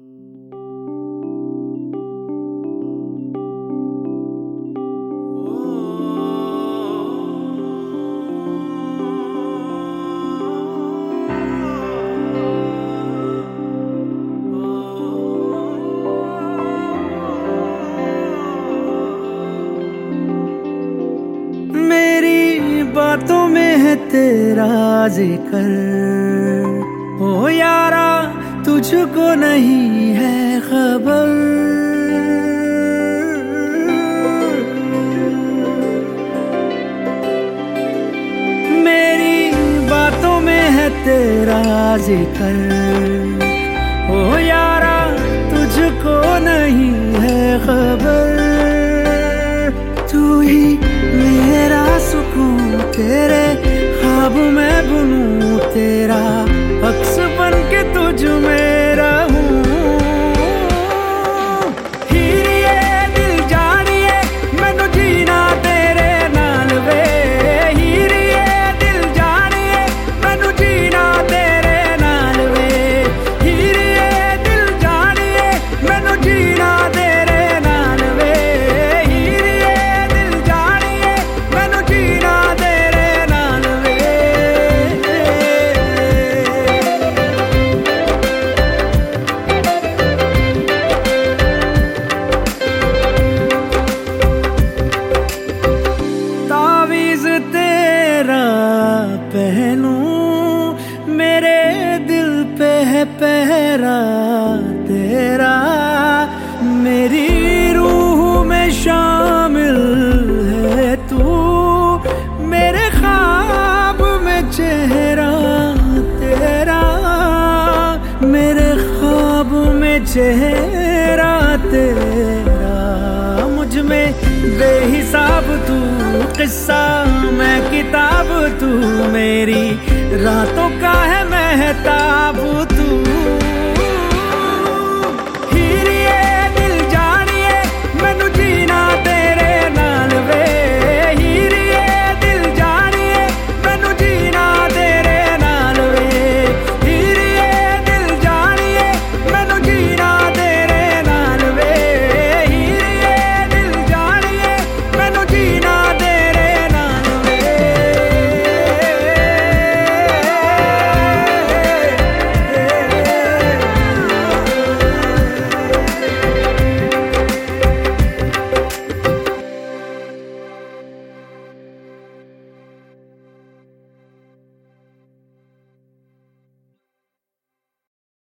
बातों में है तेरा जिक्र, ओ यारा तुझको नहीं है खबर। मेरी बातों में है तेरा जिक्र, ओ यारा तुझको नहीं है खबर। तू ही मेरा सुकून, तेरे ख्वाब में बुनूं तेरा अक्स बन के तुझ में रहूं। हीरिए दिल जानिए मैनू जीना तेरे नाल वे। हीरिए दिल जानिए मैनू जीना तेरे नाल वे। हीरिए दिल जानिए मैनू जीना तेरे नाल वे। हीरिए दिल जानिए मैनू जीना तेरे नाल वे। तावीज़ तेरा पहनूं, मेरे दिल पे है पहरा तेरा। मेरी रूह में शामिल है तू, मेरे ख्वाब में चेहरा तेरा। मेरे ख्वाब में चेहरा तेरा। मुझ में बेहिसाब तू किस्सा, मैं किताब तू मेरी रातों का है महताब।